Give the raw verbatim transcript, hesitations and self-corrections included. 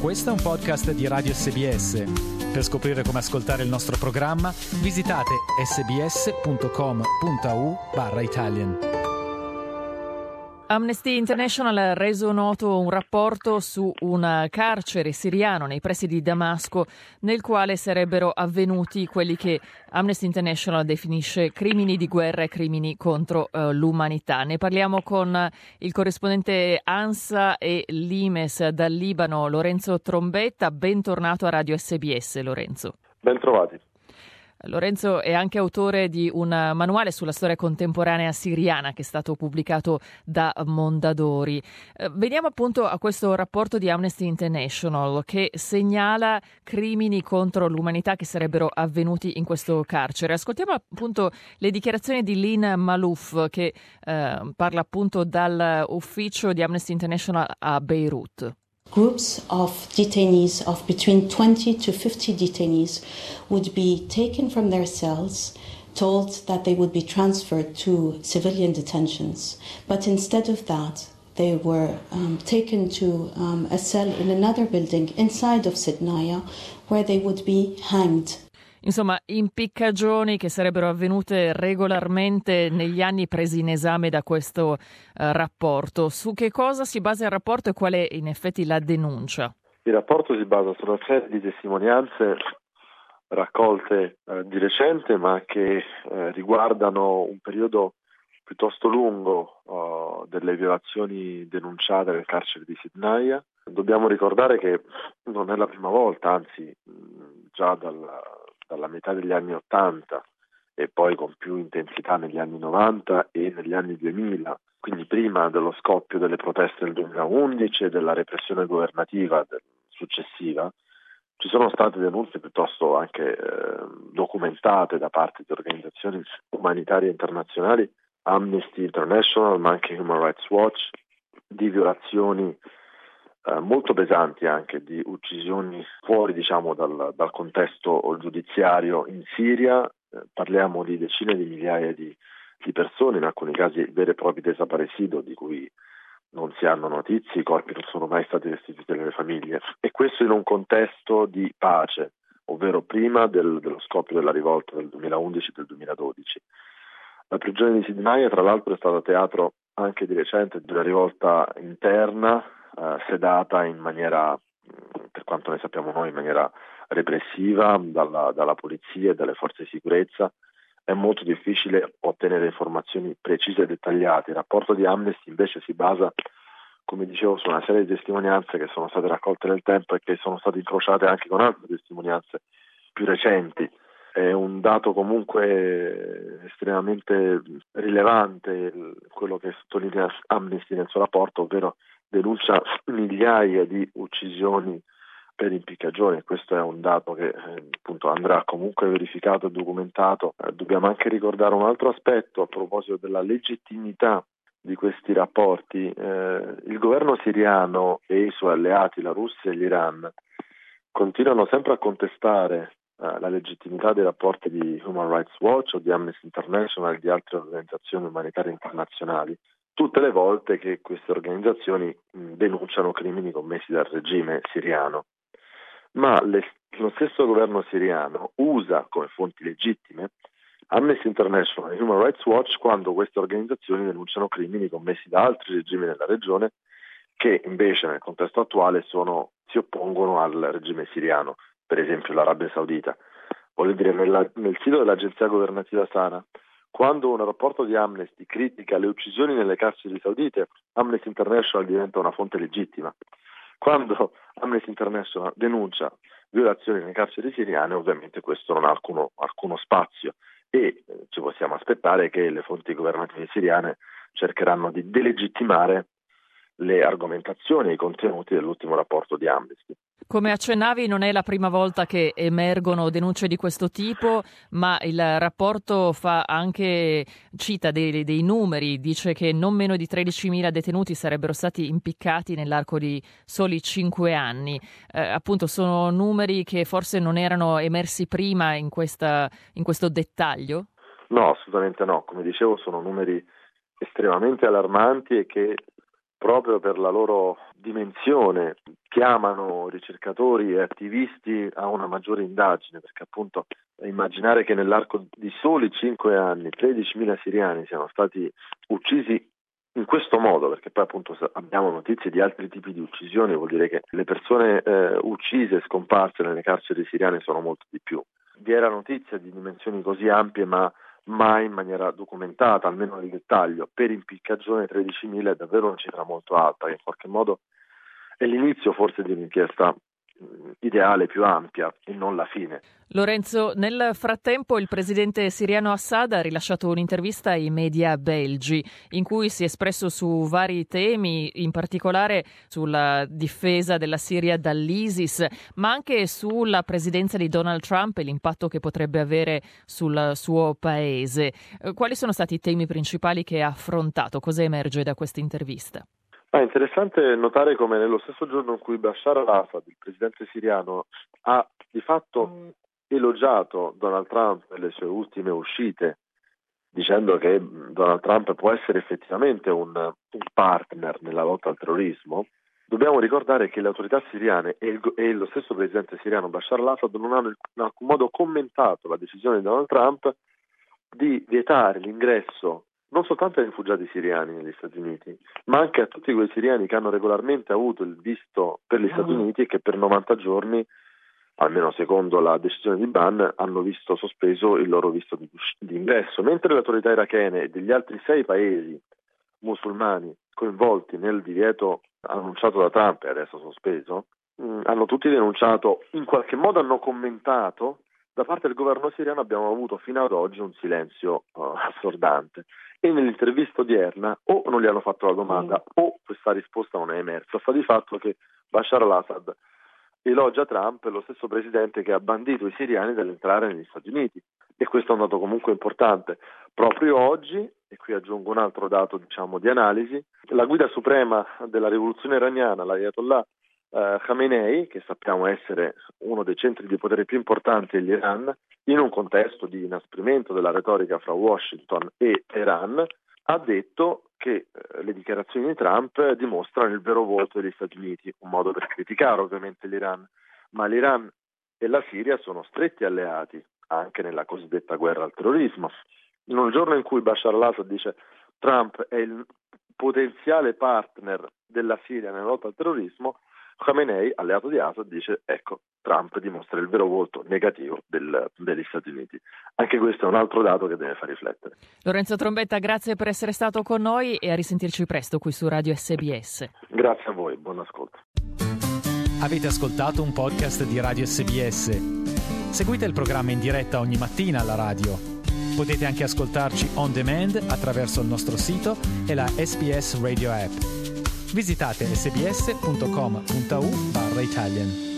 Questo è un podcast di Radio S B S. Per scoprire come ascoltare il nostro programma, visitate sbs.com.au barra Italian. Amnesty International ha reso noto un rapporto su un carcere siriano nei pressi di Damasco, nel quale sarebbero avvenuti quelli che Amnesty International definisce crimini di guerra e crimini contro uh, l'umanità. Ne parliamo con il corrispondente ANSA e Limes dal Libano, Lorenzo Trombetta. Bentornato a Radio S B S, Lorenzo. Ben trovati. Lorenzo è anche autore di un manuale sulla storia contemporanea siriana che è stato pubblicato da Mondadori. Eh, veniamo appunto a questo rapporto di Amnesty International che segnala crimini contro l'umanità che sarebbero avvenuti in questo carcere. Ascoltiamo appunto le dichiarazioni di Lynn Malouf che eh, parla appunto dall'ufficio di Amnesty International a Beirut. Groups of detainees, of between twenty to fifty detainees, would be taken from their cells, told that they would be transferred to civilian detentions. But instead of that, they were um, taken to um, a cell in another building inside of Sidnaya, where they would be hanged. Insomma, impiccagioni che sarebbero avvenute regolarmente negli anni presi in esame da questo uh, rapporto. Su che cosa si basa il rapporto e qual è in effetti la denuncia? Il rapporto si basa su una serie di testimonianze raccolte eh, di recente, ma che eh, riguardano un periodo piuttosto lungo uh, delle violazioni denunciate nel carcere di Sidnaya. Dobbiamo ricordare che non è la prima volta, anzi mh, già dal dalla metà degli anni Ottanta e poi con più intensità negli anni Novanta e negli anni duemila, quindi prima dello scoppio delle proteste del duemilaundici e della repressione governativa successiva, ci sono state denunce piuttosto anche eh, documentate da parte di organizzazioni umanitarie internazionali, Amnesty International ma anche Human Rights Watch, di violazioni Eh, molto pesanti anche di uccisioni fuori diciamo dal, dal contesto giudiziario in Siria. Eh, parliamo di decine di migliaia di, di persone, in alcuni casi veri e propri desaparecidos di cui non si hanno notizie, i corpi non sono mai stati restituiti alle famiglie, e questo in un contesto di pace, ovvero prima del, dello scoppio della rivolta del duemilaundici e del duemiladodici. La prigione di Sidnaya tra l'altro è stata teatro anche di recente di una rivolta interna Uh, sedata in maniera, per quanto ne sappiamo noi, in maniera repressiva dalla, dalla polizia e dalle forze di sicurezza. È molto difficile ottenere informazioni precise e dettagliate. Il rapporto di Amnesty invece si basa, come dicevo, su una serie di testimonianze che sono state raccolte nel tempo e che sono state incrociate anche con altre testimonianze più recenti. È un dato comunque estremamente rilevante quello che sottolinea Amnesty nel suo rapporto, ovvero denuncia migliaia di uccisioni per impiccagione. Questo è un dato che eh, appunto andrà comunque verificato e documentato. Eh, dobbiamo anche ricordare un altro aspetto a proposito della legittimità di questi rapporti. Eh, il governo siriano e i suoi alleati, la Russia e l'Iran, continuano sempre a contestare eh, la legittimità dei rapporti di Human Rights Watch o di Amnesty International e di altre organizzazioni umanitarie internazionali, tutte le volte che queste organizzazioni mh, denunciano crimini commessi dal regime siriano. Ma le, lo stesso governo siriano usa come fonti legittime Amnesty International e Human Rights Watch quando queste organizzazioni denunciano crimini commessi da altri regimi nella regione che invece nel contesto attuale sono, si oppongono al regime siriano, per esempio l'Arabia Saudita. Voglio dire, nella, nel sito dell'agenzia governativa Sana, quando un rapporto di Amnesty critica le uccisioni nelle carceri saudite, Amnesty International diventa una fonte legittima. Quando Amnesty International denuncia violazioni nelle carceri siriane, ovviamente questo non ha alcuno, alcuno spazio e eh, ci possiamo aspettare che le fonti governative siriane cercheranno di delegittimare le argomentazioni e i contenuti dell'ultimo rapporto di Amnesty. Come accennavi, non è la prima volta che emergono denunce di questo tipo, ma il rapporto fa anche, cita dei, dei numeri, dice che non meno di tredicimila detenuti sarebbero stati impiccati nell'arco di soli cinque anni. Eh, appunto sono numeri che forse non erano emersi prima in, questa, in questo dettaglio? No, assolutamente no. Come dicevo, sono numeri estremamente allarmanti e che proprio per la loro dimensione chiamano ricercatori e attivisti a una maggiore indagine, perché appunto immaginare che nell'arco di soli cinque anni tredicimila siriani siano stati uccisi in questo modo, perché poi appunto abbiamo notizie di altri tipi di uccisioni, vuol dire che le persone eh, uccise e scomparse nelle carceri siriane sono molto di più. Vi era notizia di dimensioni così ampie, ma mai in maniera documentata, almeno nel dettaglio. Per impiccagione tredicimila è davvero una cifra molto alta, che in qualche modo è l'inizio forse di un'inchiesta ideale più ampia e non la fine. Lorenzo, nel frattempo il presidente siriano Assad ha rilasciato un'intervista ai media belgi in cui si è espresso su vari temi, in particolare sulla difesa della Siria dall'ISIS, ma anche sulla presidenza di Donald Trump e l'impatto che potrebbe avere sul suo paese. Quali sono stati i temi principali che ha affrontato? Cosa emerge da questa intervista? È interessante notare come nello stesso giorno in cui Bashar al-Assad, il presidente siriano, ha di fatto elogiato Donald Trump e le sue ultime uscite, dicendo che Donald Trump può essere effettivamente un, un partner nella lotta al terrorismo, dobbiamo ricordare che le autorità siriane e, il, e lo stesso presidente siriano Bashar al-Assad non hanno in alcun modo commentato la decisione di Donald Trump di vietare l'ingresso non soltanto ai rifugiati siriani negli Stati Uniti, ma anche a tutti quei siriani che hanno regolarmente avuto il visto per gli Stati Uniti e che per novanta giorni, almeno secondo la decisione di Ban, hanno visto sospeso il loro visto di, di ingresso, mentre le autorità irachene e degli altri sei paesi musulmani coinvolti nel divieto annunciato da Trump e adesso sospeso, mh, hanno tutti denunciato, in qualche modo hanno commentato. Da parte del governo siriano abbiamo avuto fino ad oggi un silenzio uh, assordante e nell'intervista odierna o non gli hanno fatto la domanda mm. o questa risposta non è emersa. Sta di fatto che Bashar al-Assad elogia Trump, lo stesso presidente che ha bandito i siriani dall'entrare negli Stati Uniti, e questo è un dato comunque importante. Proprio oggi, e qui aggiungo un altro dato diciamo di analisi, la guida suprema della rivoluzione iraniana, l'Ayatollah Uh, Khamenei, che sappiamo essere uno dei centri di potere più importanti dell'Iran, in un contesto di inasprimento della retorica fra Washington e Teheran, ha detto che uh, le dichiarazioni di Trump dimostrano il vero volto degli Stati Uniti, un modo per criticare ovviamente l'Iran, ma l'Iran e la Siria sono stretti alleati anche nella cosiddetta guerra al terrorismo. In un giorno in cui Bashar al-Assad dice Trump è il potenziale partner della Siria nella lotta al terrorismo, Khamenei, alleato di Assad, dice ecco, Trump dimostra il vero volto negativo del, degli Stati Uniti. Anche questo è un altro dato che deve far riflettere. Lorenzo Trombetta, grazie per essere stato con noi e a risentirci presto qui su Radio S B S. Grazie a voi, buon ascolto. Avete ascoltato un podcast di Radio S B S? Seguite il programma in diretta ogni mattina alla radio. Potete anche ascoltarci on demand attraverso il nostro sito e la S B S Radio app. Visitate sbs punto com punto a u barra Italian.